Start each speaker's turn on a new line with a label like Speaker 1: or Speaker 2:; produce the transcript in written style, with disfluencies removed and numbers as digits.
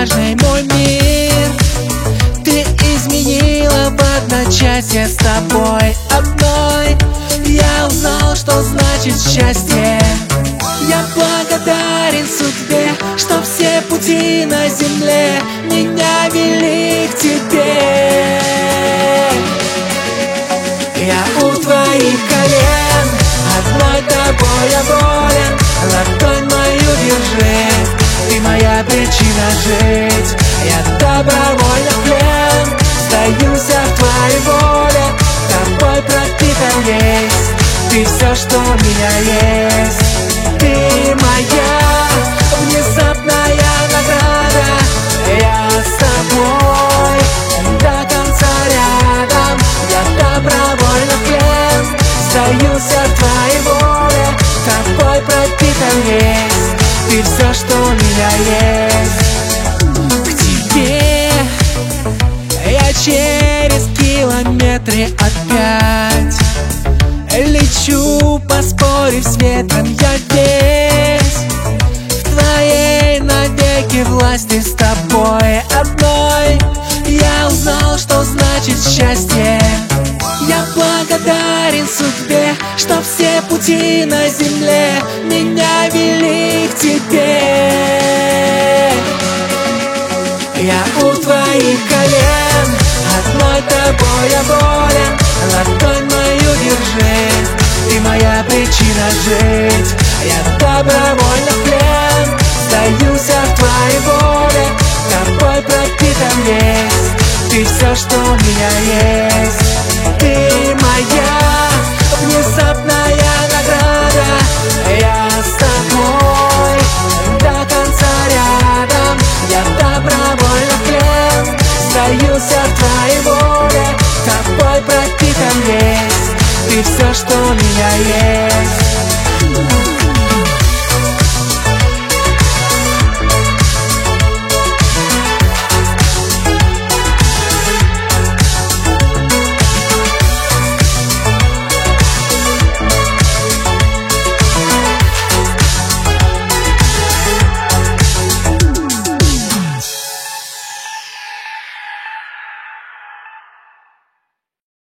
Speaker 1: важной мой мир. Ты изменила в одночасье, с тобой одной я узнал, что значит счастье. Я благодарен судьбе, что все пути на земле меня вели к тебе. Я у твоих колен, одной тобой я болен. Ладонь мою держи, ты моя причина жить. Я добровольно в плен, сдаюся в твоей воле. Тобой пропитан весь, ты все, что у меня есть. Ты моя внезапная награда, я с тобой до конца рядом. Я добровольно в плен, сдаюся в твоей воле. Тобой пропитан весь, ты все, что у меня есть. К тебе я через километры опять лечу, поспорив с ветром я весь. В твоей навеки власти, с тобой одной я узнал, что значит счастье. Я благодарен судьбе, что все пути на земле меня вели к тебе. Я у твоих колен, одной тобой я болен. Ладонь мою держи, ты моя причина жить. Я добровольно в плен, сдаюся в твоей воле. Тобой пропитан весь, ты все, что у меня есть. Ты моя внезапная награда, я с тобой до конца рядом. Я добровольно в плен, сдаюся в твоей воле. Тобой пропитан весь, ты все, что у меня есть.